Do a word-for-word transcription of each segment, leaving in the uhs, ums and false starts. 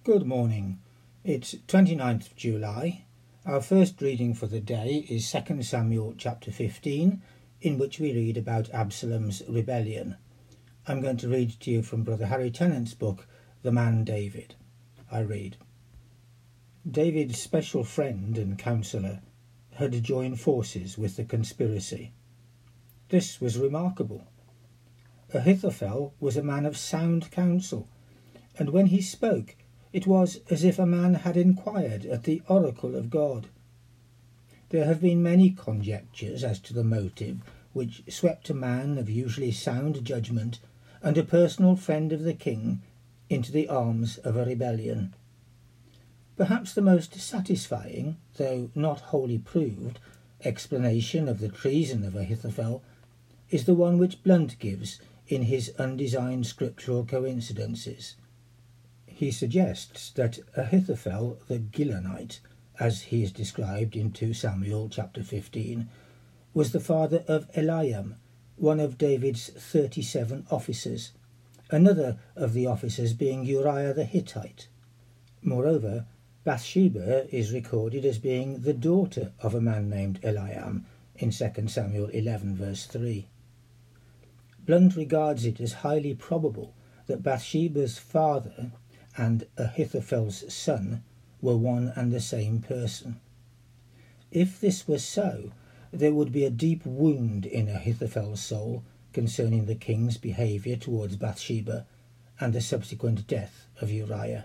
Good morning. It's twenty-ninth of July. Our first reading for the day is Second Samuel chapter fifteen, in which we read about Absalom's rebellion. I'm going to read to you from Brother Harry Tennant's book, The Man David. I read. David's special friend and counsellor had joined forces with the conspiracy. This was remarkable. Ahithophel was a man of sound counsel, and when he spoke, it was as if a man had inquired at the oracle of God. There have been many conjectures as to the motive which swept a man of usually sound judgment and a personal friend of the king into the arms of a rebellion. Perhaps the most satisfying, though not wholly proved, explanation of the treason of Ahithophel is the one which Blunt gives in his undesigned scriptural coincidences. He suggests that Ahithophel the Gilonite, as he is described in Second Samuel chapter fifteen, was the father of Eliam, one of David's thirty-seven officers, another of the officers being Uriah the Hittite. Moreover, Bathsheba is recorded as being the daughter of a man named Eliam in Second Samuel eleven verse three. Blunt regards it as highly probable that Bathsheba's father and Ahithophel's son were one and the same person. If this were so, there would be a deep wound in Ahithophel's soul concerning the king's behaviour towards Bathsheba and the subsequent death of Uriah.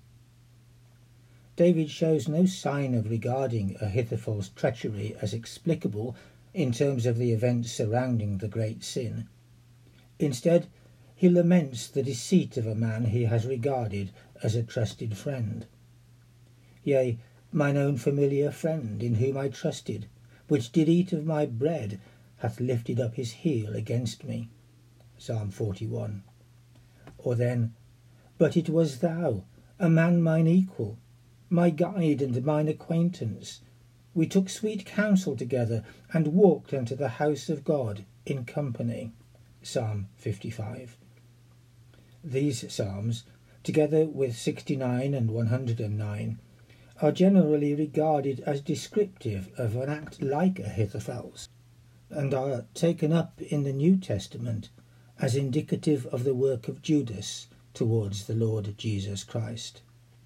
David shows no sign of regarding Ahithophel's treachery as explicable in terms of the events surrounding the great sin. Instead, he laments the deceit of a man he has regarded as a trusted friend. Yea, mine own familiar friend, in whom I trusted, which did eat of my bread, hath lifted up his heel against me. Psalm forty-one. Or then, but it was thou, a man mine equal, my guide and mine acquaintance. We took sweet counsel together, and walked unto the house of God in company. Psalm fifty-five. These psalms, together with sixty-nine and one hundred nine, are generally regarded as descriptive of an act like Ahithophel's, and are taken up in the New Testament as indicative of the work of Judas towards the Lord Jesus Christ.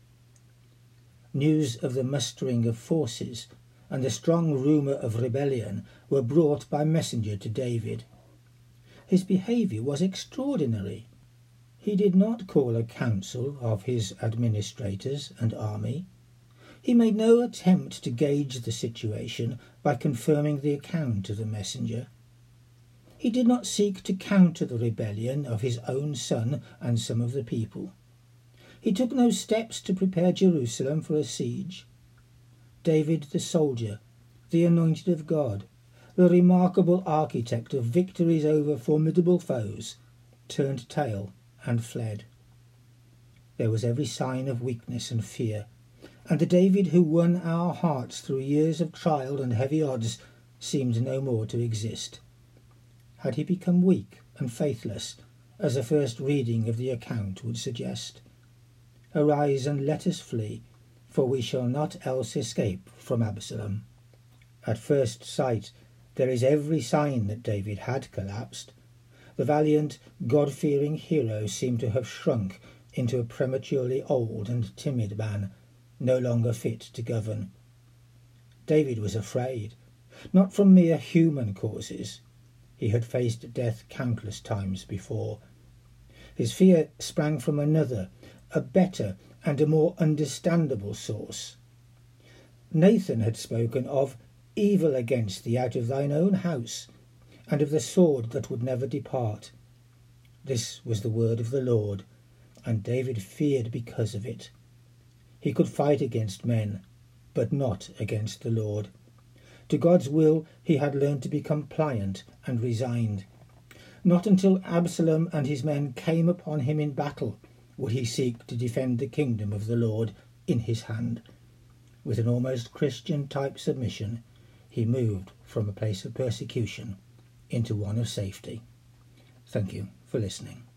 News of the mustering of forces and the strong rumour of rebellion were brought by messenger to David. His behaviour was extraordinary. He did not call a council of his administrators and army. He made no attempt to gauge the situation by confirming the account of the messenger. He did not seek to counter the rebellion of his own son and some of the people. He took no steps to prepare Jerusalem for a siege. David the soldier, the anointed of God, the remarkable architect of victories over formidable foes, turned tail and fled. There was every sign of weakness and fear, and the David who won our hearts through years of trial and heavy odds seemed no more to exist. Had he become weak and faithless, as the first reading of the account would suggest? Arise and let us flee, for we shall not else escape from Absalom. At first sight, there is every sign that David had collapsed. The valiant, God-fearing hero seemed to have shrunk into a prematurely old and timid man, no longer fit to govern. David was afraid, not from mere human causes. He had faced death countless times before. His fear sprang from another, a better and a more understandable source. Nathan had spoken of evil against thee out of thine own house, and of the sword that would never depart. This was the word of the Lord, and David feared because of it. He could fight against men, but not against the Lord. To God's will he had learned to be compliant and resigned. Not until Absalom and his men came upon him in battle would he seek to defend the kingdom of the Lord in his hand. With an almost Christian-type submission, he moved from a place of persecution into one of safety. Thank you for listening.